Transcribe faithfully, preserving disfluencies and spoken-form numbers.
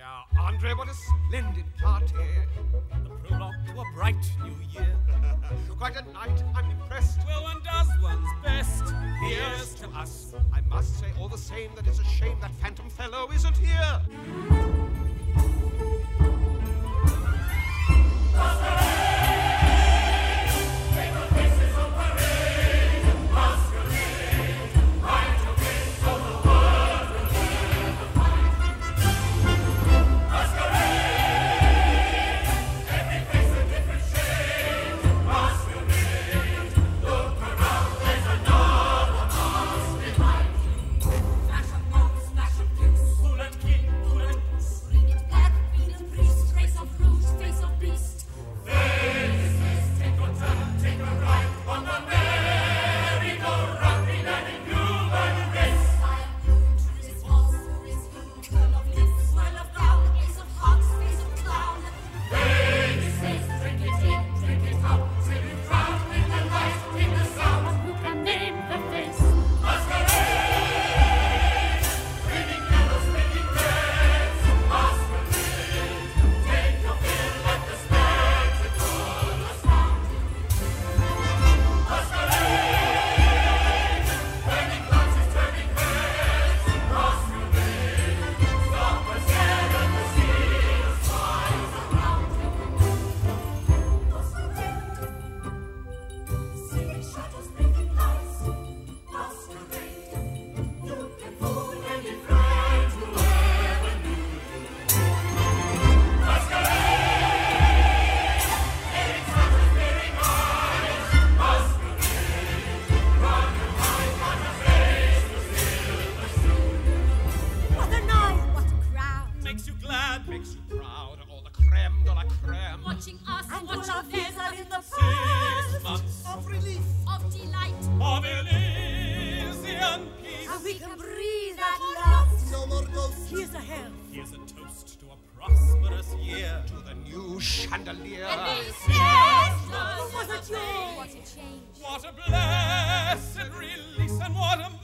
Yeah, Andre, what a splendid party. The prologue to a bright new year. Quite a night, I'm impressed. Well, one does one's best. Here's to us. I must say all the same that it's a shame that phantom fellow isn't here. Makes you proud, all the creme de la creme. Watching us, and watching all our them. fears are in the Six past months Of relief. Of delight. of Elysian peace. and we can breathe at last. No more ghosts. Here's a hell. Here's a toast to a prosperous year. To the new chandelier. And Yes, yes, was it you? what a change. What a blessed release and what a